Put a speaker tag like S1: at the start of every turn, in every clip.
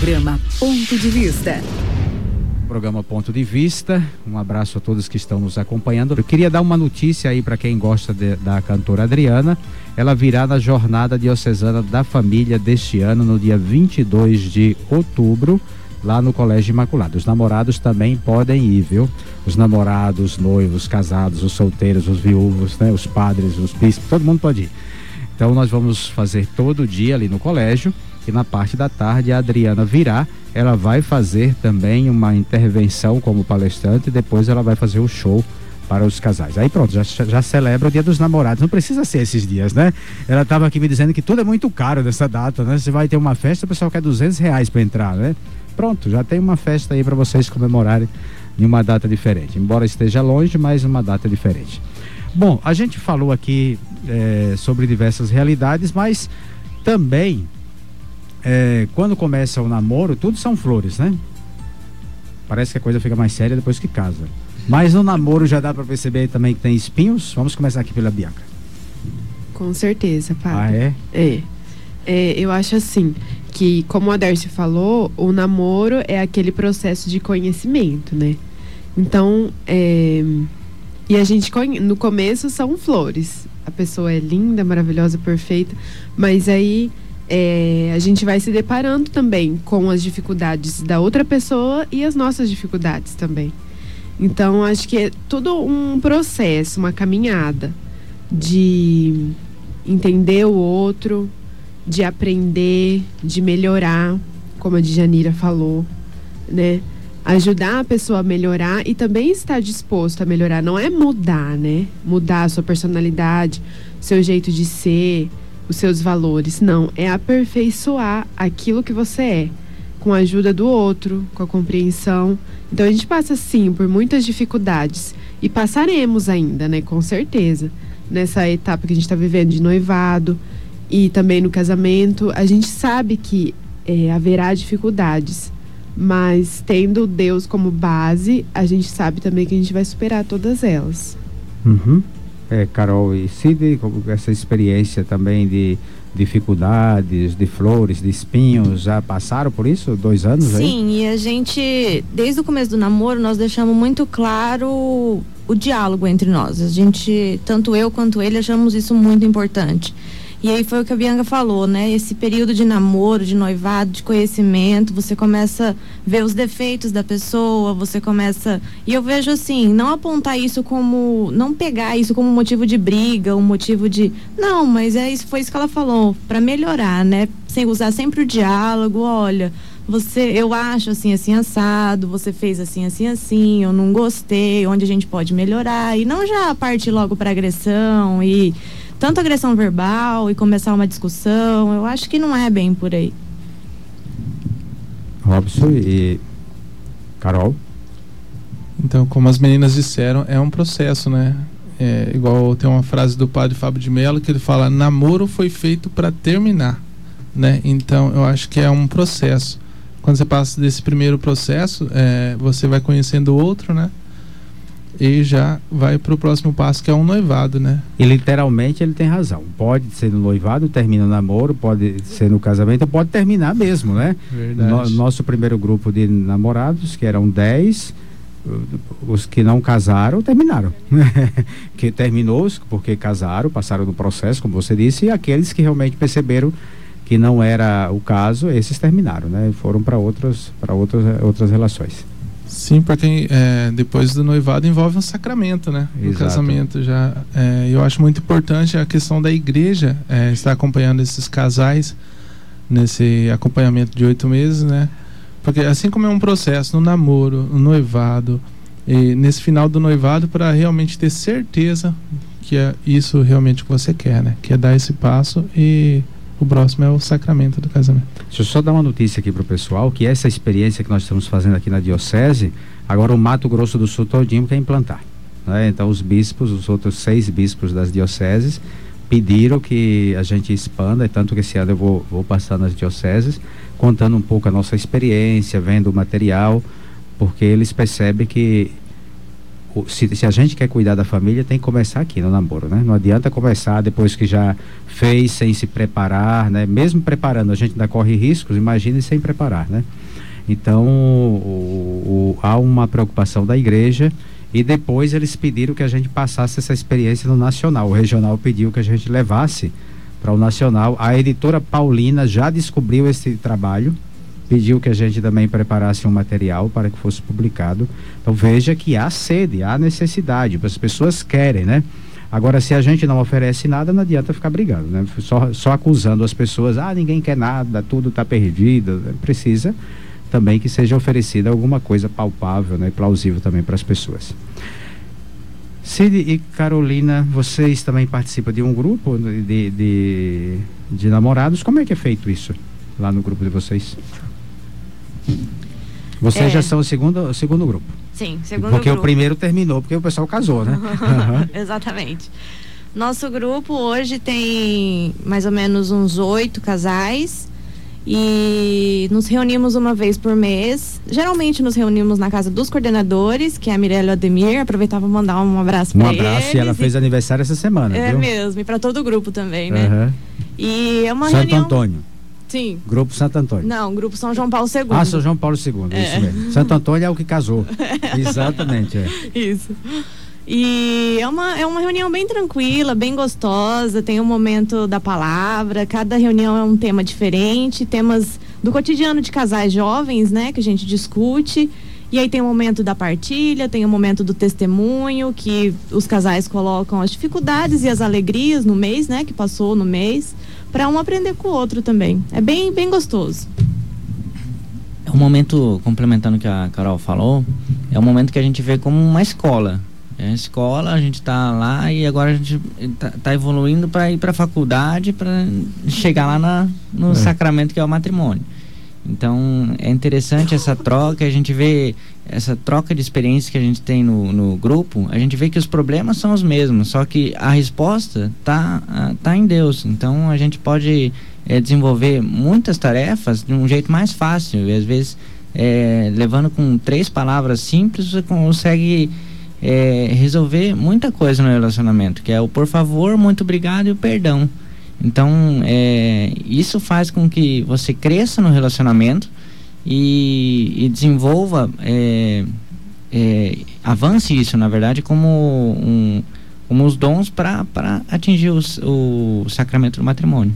S1: Programa Ponto de Vista.
S2: Programa Ponto de Vista, um abraço a todos que estão nos acompanhando. Eu queria dar uma notícia aí para quem gosta da cantora Adriana. Ela virá na Jornada Diocesana da Família deste ano, no dia 22 de outubro, lá no Colégio Imaculado. Os namorados também podem ir, viu? Os namorados, os noivos, casados, os solteiros, os viúvos, né? Os padres, os bispos, todo mundo pode ir. Então nós vamos fazer todo dia ali no colégio, e na parte da tarde a Adriana virá. Ela vai fazer também uma intervenção como palestrante, e depois ela vai fazer o show para os casais. Aí pronto, já celebra o Dia dos Namorados. Não precisa ser esses dias, né? Ela estava aqui me dizendo que tudo é muito caro nessa data, né? Você vai ter uma festa, o pessoal quer R$200 para entrar, né? Pronto, já tem uma festa aí para vocês comemorarem em uma data diferente. Embora esteja longe, mas uma data diferente. Bom, a gente falou aqui sobre diversas realidades, mas também quando começa o namoro, tudo são flores, né? Parece que a coisa fica mais séria depois que casa. Mas no namoro já dá para perceber também que tem espinhos. Vamos começar aqui pela Bianca.
S3: Com certeza, padre.
S2: Ah, é?
S3: Eu acho assim, que como a Darcy falou, o namoro é aquele processo de conhecimento, né? Então, e a gente, no começo são flores. A pessoa é linda, maravilhosa, perfeita, mas aí a gente vai se deparando também com as dificuldades da outra pessoa e as nossas dificuldades também. Então, acho que é todo um processo, uma caminhada de entender o outro, de aprender, de melhorar, como a Djanira falou, né? Ajudar a pessoa a melhorar e também estar disposto a melhorar. Não é mudar, né? Mudar a sua personalidade, seu jeito de ser, os seus valores. Não, é aperfeiçoar aquilo que você é, com a ajuda do outro, com a compreensão. Então a gente passa sim por muitas dificuldades e passaremos ainda, né? Com certeza. Nessa etapa que a gente está vivendo de noivado e também no casamento, a gente sabe que haverá dificuldades, mas tendo Deus como base, a gente sabe também que a gente vai superar todas elas.
S2: Uhum. Carol e Cid, essa experiência também de dificuldades, de flores, de espinhos, já passaram por isso? 2 anos aí?
S4: Sim, e a gente, desde o começo do namoro, nós deixamos muito claro o diálogo entre nós. A gente, tanto eu quanto ele, achamos isso muito importante. E aí foi o que a Bianca falou, né? Esse período de namoro, de noivado, de conhecimento, você começa a ver os defeitos da pessoa, você começa... E eu vejo assim, não apontar isso como... Não pegar isso como motivo de briga, um motivo de... Não, mas foi isso que ela falou, para melhorar, né? Sem usar sempre o diálogo, olha... eu acho assim, assim, assado, você fez assim, assim, assim, eu não gostei, onde a gente pode melhorar, e não já partir logo para agressão e tanto agressão verbal e começar uma discussão. Eu acho que não é bem por aí.
S2: Robson e Carol?
S5: Então, como as meninas disseram, é um processo, né? Igual tem uma frase do padre Fábio de Mello que ele fala: namoro foi feito para terminar, né? Então, eu acho que é um processo. Quando você passa desse primeiro processo, você vai conhecendo o outro, né? E já vai para o próximo passo, que é um noivado, né?
S2: E literalmente ele tem razão. Pode ser no noivado, termina o namoro, pode ser no casamento, pode terminar mesmo, né?
S5: Verdade.
S2: Nosso primeiro grupo de namorados, que eram 10, os que não casaram, terminaram. Que terminou porque casaram, passaram no processo, como você disse, e aqueles que realmente perceberam que não era o caso, esses terminaram, né? Foram para outras relações.
S5: Sim, para quem depois do noivado envolve um sacramento, né? O casamento já. Eu acho muito importante a questão da igreja estar acompanhando esses casais nesse acompanhamento de 8 meses, né? Porque assim como é um processo no namoro, no noivado, e nesse final do noivado, para realmente ter certeza que é isso realmente que você quer, né? Que é dar esse passo, e o próximo é o sacramento do casamento.
S2: Deixa eu só dar uma notícia aqui para o pessoal, que essa experiência que nós estamos fazendo aqui na Diocese, agora o Mato Grosso do Sul todinho quer implantar, né? Então os bispos, os outros 6 bispos das dioceses, pediram que a gente expanda, e tanto que esse ano eu vou passar nas dioceses, contando um pouco a nossa experiência, vendo o material, porque eles percebem que se a gente quer cuidar da família, tem que começar aqui no namoro, né? Não adianta começar depois que já fez, sem se preparar, né? Mesmo preparando, a gente ainda corre riscos, imagine sem preparar, né? Então, há uma preocupação da igreja, e depois eles pediram que a gente passasse essa experiência no nacional. O regional pediu que a gente levasse para o nacional. A editora Paulina já descobriu esse trabalho, pediu que a gente também preparasse um material para que fosse publicado. Então veja que há sede, há necessidade, as pessoas querem, né? Agora, se a gente não oferece nada, não adianta ficar brigando, né? Só acusando as pessoas, ninguém quer nada, tudo está perdido. Precisa também que seja oferecida alguma coisa palpável, né? Plausível também para as pessoas. Cid e Carolina, vocês também participam de um grupo de namorados. Como é que é feito isso lá no grupo de vocês? Vocês já são o segundo grupo.
S4: Sim, segundo
S2: porque
S4: grupo.
S2: O primeiro terminou, porque o pessoal casou, né?
S4: Exatamente. Nosso grupo hoje tem mais ou menos uns 8 casais e nos reunimos uma vez por mês. Geralmente nos reunimos na casa dos coordenadores, que é a Mirella e o Ademir. Aproveitava para mandar um abraço para eles. Um abraço,
S2: e ela fez aniversário essa semana,
S4: viu?
S2: Mesmo,
S4: e para todo o grupo também, né? E é uma
S2: Santo Antônio.
S4: Sim.
S2: Grupo Santo Antônio.
S4: Não, Grupo São João Paulo II.
S2: São João Paulo II, isso mesmo. Santo Antônio é o que casou. Exatamente,
S4: Isso. E é uma reunião bem tranquila, bem gostosa, tem um momento da palavra, cada reunião é um tema diferente, temas do cotidiano de casais jovens, né, que a gente discute. E aí tem o momento da partilha, tem o momento do testemunho, que os casais colocam as dificuldades e as alegrias no mês, né, que passou no mês, para um aprender com o outro também. É bem, bem gostoso.
S6: É um momento, complementando o que a Carol falou, é um momento que a gente vê como uma escola. É a escola, a gente está lá e agora a gente tá evoluindo para ir para a faculdade, para chegar lá no sacramento que é o matrimônio. Então é interessante essa troca, a gente vê essa troca de experiências que a gente tem no grupo, a gente vê que os problemas são os mesmos, só que a resposta tá em Deus. Então a gente pode desenvolver muitas tarefas de um jeito mais fácil, e às vezes levando com 3 palavras simples você consegue resolver muita coisa no relacionamento, que é o por favor, muito obrigado e o perdão. Então isso faz com que você cresça no relacionamento e desenvolva, avance isso, na verdade, como os dons para atingir o sacramento do matrimônio.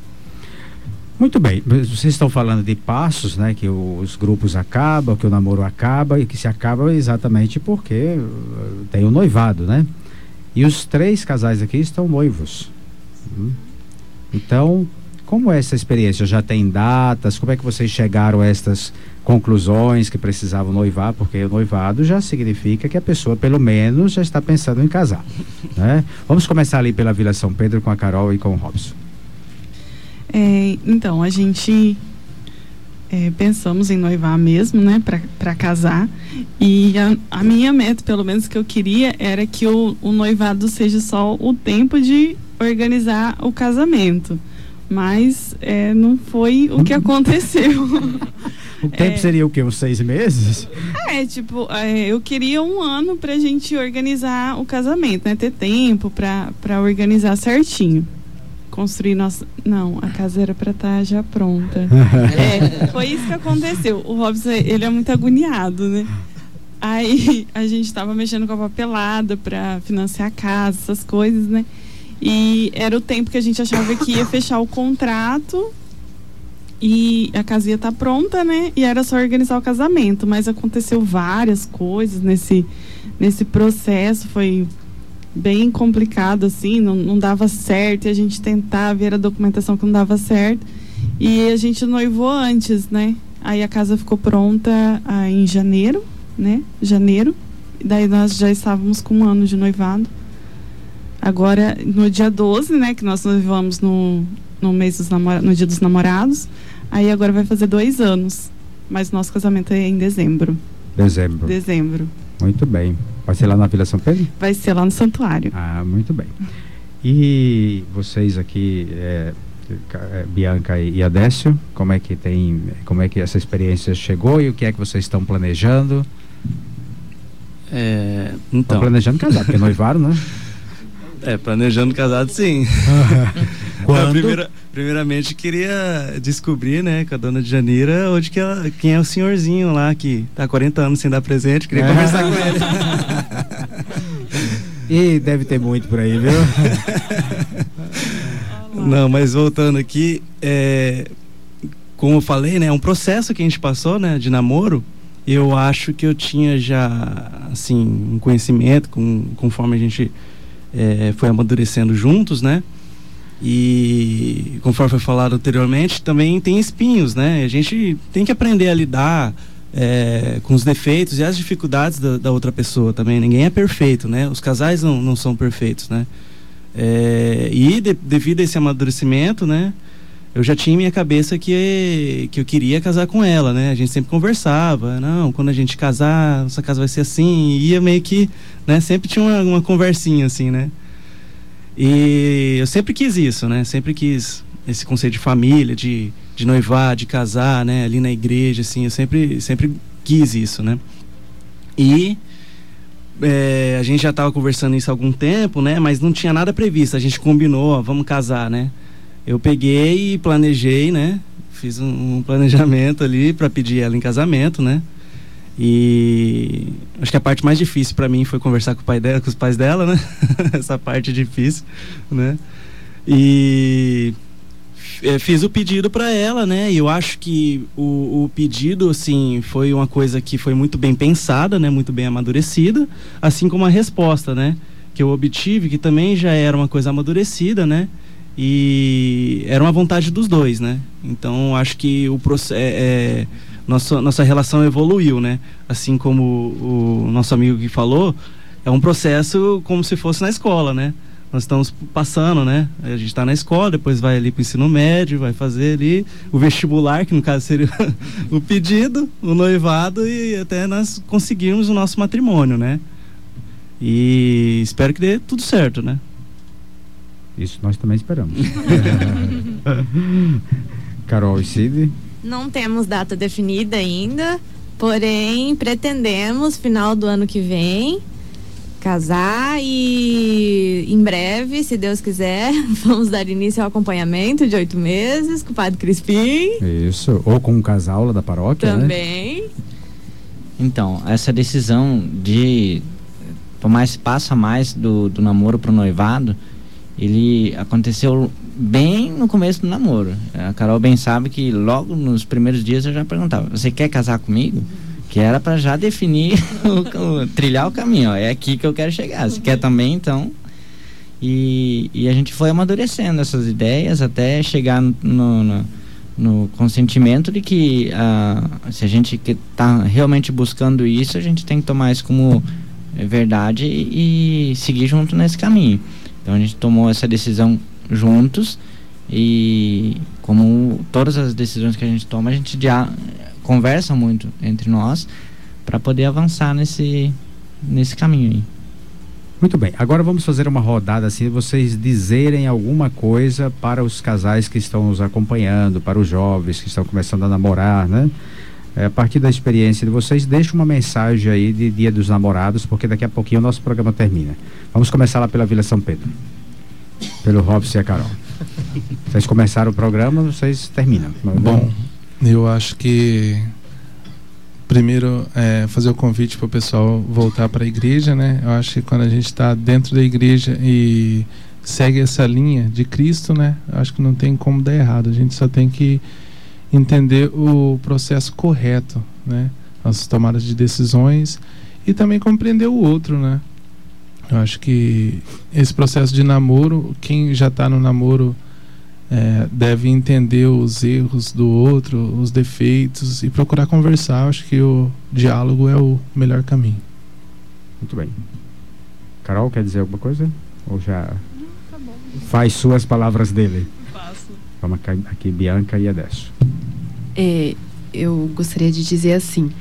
S2: Muito bem, vocês estão falando de passos, né, que os grupos acabam, que o namoro acaba, e que se acaba exatamente porque tem o noivado, né? E os 3 casais aqui estão noivos. Então, como é essa experiência? Já tem datas? Como é que vocês chegaram a estas conclusões que precisavam noivar? Porque o noivado já significa que a pessoa, pelo menos, já está pensando em casar, né? Vamos começar ali pela Vila São Pedro com a Carol e com o Robson.
S7: Então, a gente pensamos em noivar mesmo, né, para casar. E a minha meta, pelo menos que eu queria, era que o noivado seja só o tempo de organizar o casamento. Mas não foi o que aconteceu.
S2: O tempo seria o quê? Uns 6 meses?
S7: Eu queria 1 ano pra gente organizar o casamento, né? Ter tempo pra organizar certinho. Construir nossa... Não, a casa era pra estar já pronta. Foi isso que aconteceu. O Robson, ele é muito agoniado, né? Aí a gente tava mexendo com a papelada pra financiar a casa, essas coisas, né? E era o tempo que a gente achava que ia fechar o contrato e a casa ia estar pronta, né? E era só organizar o casamento. Mas aconteceu várias coisas nesse processo, foi bem complicado, assim, não dava certo, e a gente tentava ver a documentação que não dava certo, e a gente noivou antes, né? Aí a casa ficou pronta em janeiro, né? E daí nós já estávamos com 1 ano de noivado. Agora, no dia 12, né, que nós noivamos no dia dos namorados, aí agora vai fazer 2 anos, mas nosso casamento é em dezembro. Dezembro.
S2: Muito bem. Vai ser lá na Vila São Pedro?
S7: Vai ser lá no santuário.
S2: Muito bem. E vocês aqui, Bianca e Adécio, como é que essa experiência chegou e o que é que vocês estão planejando? Tá planejando casar, porque noivaram, né?
S8: Planejando casado, sim.
S2: Quando?
S8: Primeiramente, queria descobrir, né, com a dona Janira, quem é o senhorzinho lá que tá há 40 anos sem dar presente. Queria conversar com ele.
S2: E deve ter muito por aí, viu?
S8: Não, mas voltando aqui, como eu falei, né, é um processo que a gente passou, né, de namoro. Eu acho que eu tinha já, assim, um conhecimento conforme a gente foi amadurecendo juntos, né? E conforme foi falado anteriormente, também tem espinhos, né? A gente tem que aprender a lidar com os defeitos e as dificuldades da outra pessoa também. Ninguém é perfeito, né? Os casais não são perfeitos, né? Devido a esse amadurecimento, né? Eu já tinha em minha cabeça que eu queria casar com ela, né? A gente sempre conversava, não, quando a gente casar, nossa casa vai ser assim, e ia meio que, né? Sempre tinha uma conversinha assim, né? E eu sempre quis isso, né? Sempre quis esse conceito de família, de noivar, de casar, né? Ali na igreja, assim, eu sempre quis isso, né? E a gente já estava conversando isso há algum tempo, né? Mas não tinha nada previsto, a gente combinou, ó, vamos casar, né? Eu peguei e planejei, né? Fiz um planejamento ali para pedir ela em casamento, né? E acho que a parte mais difícil para mim foi conversar com os pais dela, né? Essa parte difícil, né? E fiz o pedido para ela, né? E eu acho que o pedido, assim, foi uma coisa que foi muito bem pensada, né? Muito bem amadurecida, assim como a resposta, né? Que eu obtive, que também já era uma coisa amadurecida, né? E era uma vontade dos dois, né? Então acho que nossa relação evoluiu, né? Assim como o nosso amigo que falou, é um processo como se fosse na escola, né? Nós estamos passando, né? A gente está na escola, depois vai ali para o ensino médio, vai fazer ali o vestibular, que no caso seria o pedido, o noivado, e até nós conseguirmos o nosso matrimônio, né? E espero que dê tudo certo, né?
S2: Isso nós também esperamos. Carol e Cid?
S4: Não temos data definida ainda, porém pretendemos final do ano que vem casar e em breve, se Deus quiser, vamos dar início ao acompanhamento de 8 meses com o Padre Crispim.
S2: Isso, ou com um casal lá da paróquia,
S4: também, né?
S6: Então, essa decisão de tomar esse passo a mais do namoro pro noivado, ele aconteceu bem no começo do namoro. A Carol bem sabe que logo nos primeiros dias eu já perguntava: você quer casar comigo? Que era para já definir, trilhar o caminho, ó, é aqui que eu quero chegar. Você quer também, então? E a gente foi amadurecendo essas ideias até chegar no consentimento de que se a gente está realmente buscando isso, a gente tem que tomar isso como verdade e seguir junto nesse caminho. Então a gente tomou essa decisão juntos e, como todas as decisões que a gente toma, a gente já conversa muito entre nós para poder avançar nesse caminho aí.
S2: Muito bem, agora vamos fazer uma rodada assim, vocês dizerem alguma coisa para os casais que estão nos acompanhando, para os jovens que estão começando a namorar, né? A partir da experiência de vocês, deixa uma mensagem aí de Dia dos Namorados, porque daqui a pouquinho o nosso programa termina. Vamos começar lá pela Vila São Pedro, pelo Robson e a Carol. Vocês começaram o programa, vocês terminam.
S5: Bom, eu acho que primeiro fazer o convite para o pessoal voltar para a igreja, né? Eu acho que quando a gente está dentro da igreja e segue essa linha de Cristo, né? Eu acho que não tem como dar errado. A gente só tem que entender o processo correto, né? As tomadas de decisões e também compreender o outro, né? Eu acho que esse processo de namoro, quem já está no namoro deve entender os erros do outro, os defeitos e procurar conversar. Eu acho que o diálogo é o melhor caminho.
S2: Muito bem. Carol, quer dizer alguma coisa? Ou já tá bom. Faz suas palavras dele?
S7: Faço.
S2: Vamos aqui, Bianca e Edécio.
S3: Eu gostaria de dizer assim,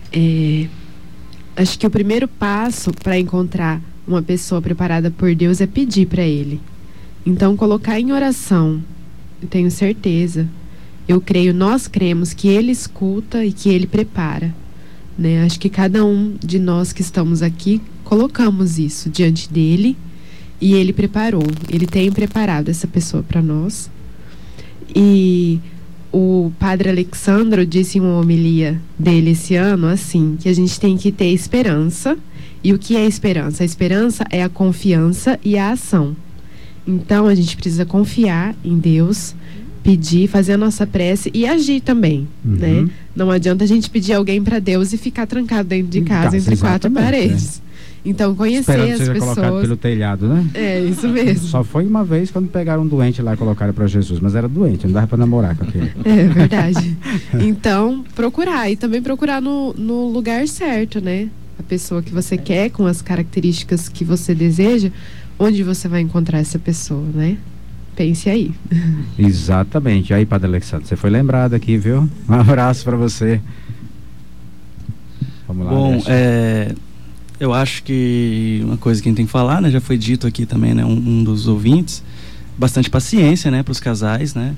S3: acho que o primeiro passo para encontrar uma pessoa preparada por Deus é pedir para Ele. Então, colocar em oração, eu tenho certeza, eu creio, nós cremos que Ele escuta e que Ele prepara. né? Acho que cada um de nós que estamos aqui colocamos isso diante dele e ele preparou. Ele tem preparado essa pessoa para nós. E o padre Alexandro disse em uma homilia dele esse ano, assim, que a gente tem que ter esperança. E o que é esperança? A esperança é a confiança e a ação. Então, a gente precisa confiar em Deus, pedir, fazer a nossa prece e agir também, né? Não adianta a gente pedir alguém para Deus e ficar trancado dentro de casa entre quatro paredes. Então, conhecer
S2: Esperando
S3: as
S2: seja
S3: pessoas...
S2: colocado pelo telhado, né?
S3: É, isso mesmo.
S2: Só foi uma vez quando pegaram um doente lá e colocaram para Jesus, mas era doente, não dava para namorar com aquele.
S3: É verdade. Então, procurar. E também procurar no lugar certo, né? A pessoa que você quer, com as características que você deseja, onde você vai encontrar essa pessoa, né? Pense aí.
S2: Exatamente. Aí, Padre Alexandre, você foi lembrado aqui, viu? Um abraço para você. Vamos lá.
S8: Bom, eu acho que uma coisa que a gente tem que falar, né? Já foi dito aqui também, né? Um dos ouvintes, bastante paciência, né? Para os casais, né?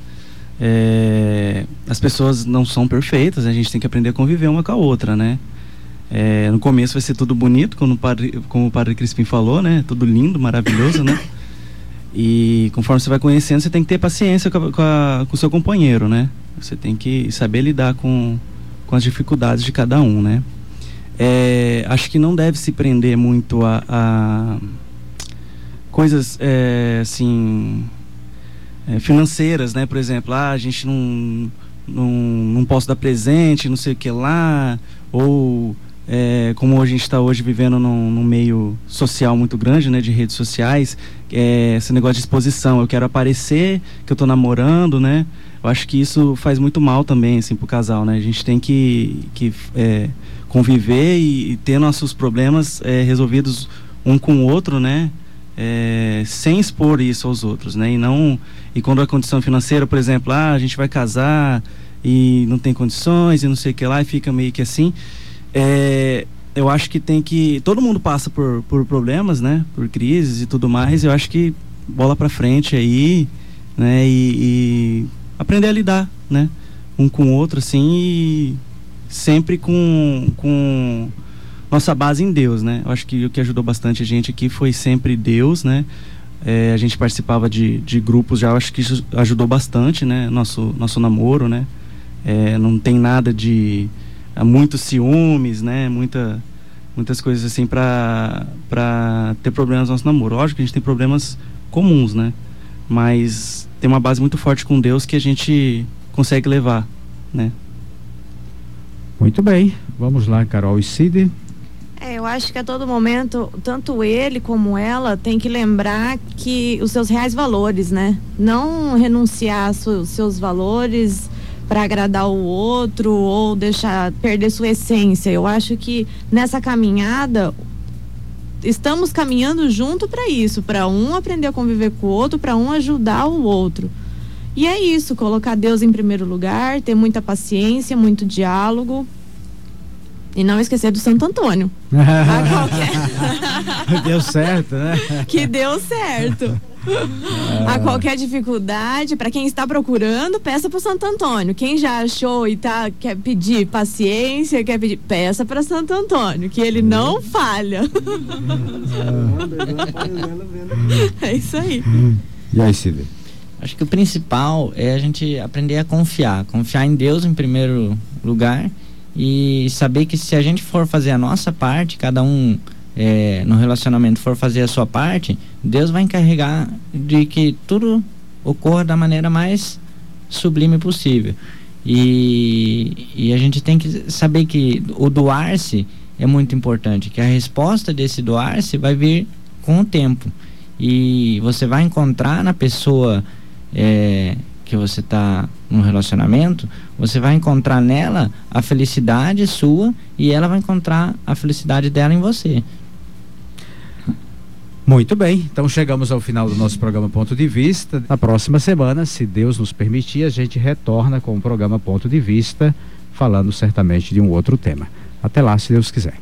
S8: As pessoas não são perfeitas, a gente tem que aprender a conviver uma com a outra, né? No começo vai ser tudo bonito, como o Padre Crispim falou, né? Tudo lindo, maravilhoso, né? E conforme você vai conhecendo, você tem que ter paciência com o seu companheiro, né? Você tem que saber lidar com as dificuldades de cada um, né? Acho que não deve se prender muito a coisas assim, financeiras, né? Por exemplo, a gente não posso dar presente, não sei o que lá, ou como a gente está hoje vivendo num meio social muito grande, né? De redes sociais, esse negócio de exposição, eu quero aparecer que eu tô namorando, né? Eu acho que isso faz muito mal também, assim, pro casal, né? A gente tem que conviver e ter nossos problemas resolvidos um com o outro, né? Sem expor isso aos outros, né? E quando a condição financeira, por exemplo, a gente vai casar e não tem condições e não sei o que lá, e fica meio que assim, eu acho que todo mundo passa por problemas, né? Por crises e tudo mais. Eu acho que bola pra frente aí, né? E aprender a lidar, né? Um com o outro, assim, e sempre com nossa base em Deus, né? Eu acho que o que ajudou bastante a gente aqui foi sempre Deus, né? A gente participava de grupos já, eu acho que isso ajudou bastante, né? Nosso namoro, né? Não tem nada de muitos ciúmes, né? Muitas coisas assim pra ter problemas no nosso namoro. Lógico que a gente tem problemas comuns, né? Mas tem uma base muito forte com Deus que a gente consegue levar, né?
S2: Muito bem, vamos lá, Carol e Cid.
S4: Eu acho que a todo momento, tanto ele como ela tem que lembrar que os seus reais valores, né? Não renunciar aos seus valores para agradar o outro ou deixar perder sua essência. Eu acho que nessa caminhada estamos caminhando junto para isso, para um aprender a conviver com o outro, para um ajudar o outro. E é isso, colocar Deus em primeiro lugar, ter muita paciência, muito diálogo. E não esquecer do Santo Antônio.
S2: Deu certo, né?
S4: Que deu certo. A qualquer dificuldade, para quem está procurando, peça para Santo Antônio. Quem já achou e quer pedir paciência, peça para Santo Antônio, que ele não falha. É isso aí.
S2: E aí, Cid?
S6: Acho que o principal é a gente aprender a confiar em Deus em primeiro lugar, e saber que se a gente for fazer a nossa parte, cada um no relacionamento for fazer a sua parte, Deus vai encarregar de que tudo ocorra da maneira mais sublime possível. E a gente tem que saber que o doar-se é muito importante, que a resposta desse doar-se vai vir com o tempo, e você vai encontrar na pessoa que você está num relacionamento, você vai encontrar nela a felicidade sua, e ela vai encontrar a felicidade dela em você.
S2: Muito bem, então chegamos ao final do nosso programa Ponto de Vista. Na próxima semana, se Deus nos permitir, a gente retorna com o programa Ponto de Vista, falando certamente de um outro tema. Até lá, se Deus quiser.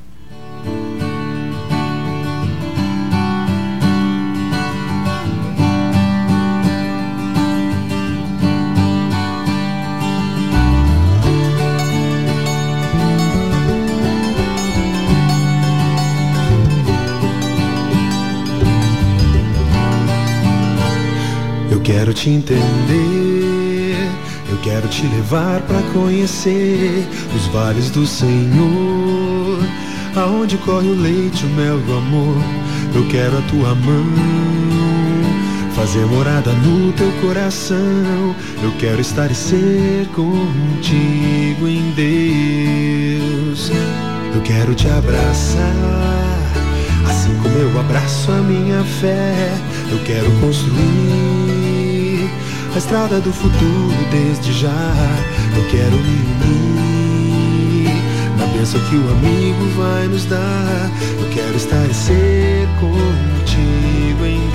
S9: quero te entender, eu quero te levar pra conhecer os vales do Senhor, aonde corre o leite, o mel e o amor. Eu quero a tua mão fazer morada no teu coração. Eu quero estar e ser contigo em Deus. Eu quero te abraçar, assim como eu abraço a minha fé. Eu quero construir a estrada do futuro desde já. Eu quero me unir na bênção que o amigo vai nos dar. Eu quero estar e ser contigo em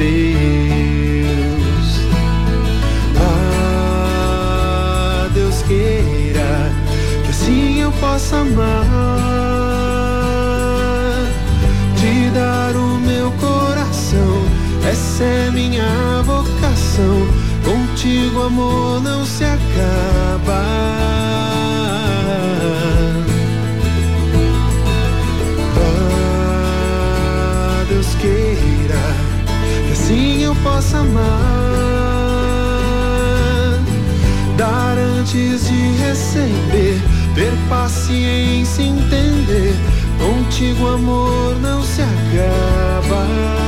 S9: Deus. Ah, Deus queira que assim eu possa amar, te dar o meu coração. Essa é minha vocação. Contigo, amor, não se acaba. Ah, Deus queira que assim eu possa amar, dar antes de receber, ter paciência e entender. Contigo, amor, não se acaba.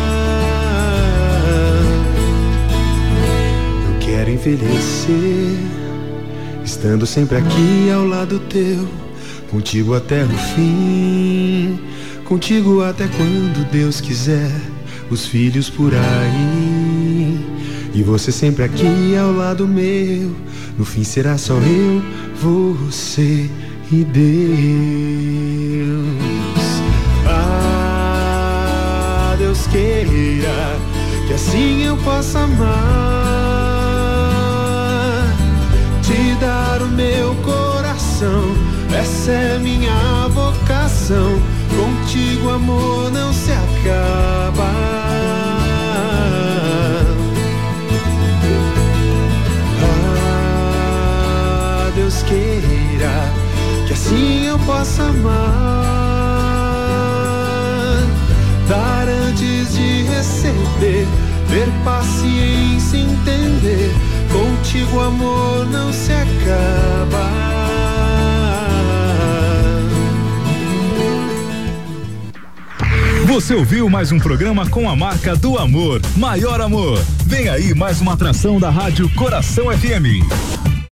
S9: Eu quero envelhecer, estando sempre aqui ao lado teu, contigo até o fim, contigo até quando Deus quiser, os filhos por aí, e você sempre aqui ao lado meu. No fim será só eu, você e Deus. Ah, Deus queira que assim eu possa amar, te dar o meu coração. Essa é minha vocação. Contigo, amor, não se acaba. Ah, Deus queira que assim eu possa amar, dar antes de receber, ter paciência e entender. Contigo, amor, não se acaba.
S10: Você ouviu mais um programa com a marca do amor, Maior Amor. Vem aí mais uma atração da Rádio Coração FM.